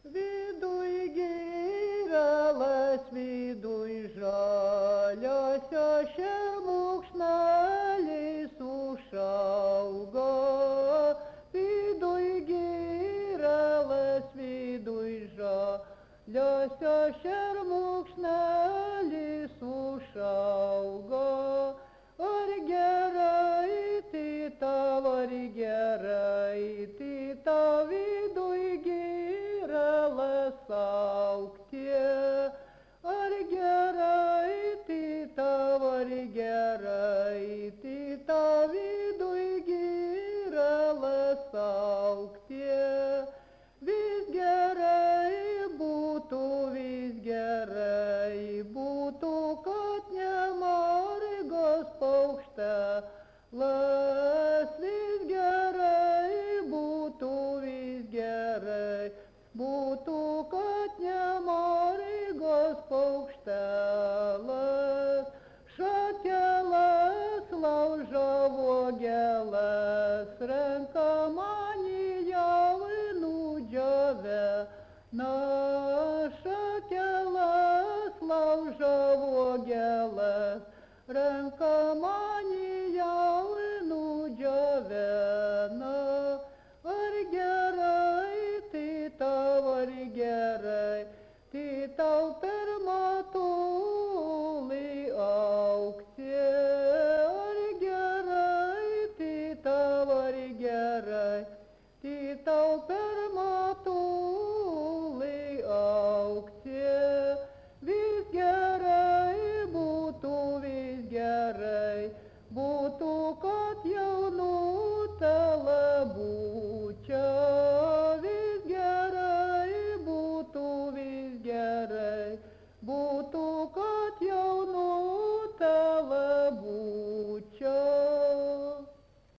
Viduj gėrelas, viduj žaliosios šermukšneliais užaugo. Viduj gėrelas, viduj žaliosios šermukšneliais užaugo. Ar gerai tai tau, ar gerai tai tau, viduj gėrelas augti. Ar gerai tai tau, ar gerai tai tau, viduj gėrelas augti. Vis gerai būtų, kad nemargas paukštelas. Vis gerai būtų, kad nemargas paukštelas. Šakelas laužo vogelas, renka mani jaunų džiove. Na, šakelas laužo vogelas, renka mani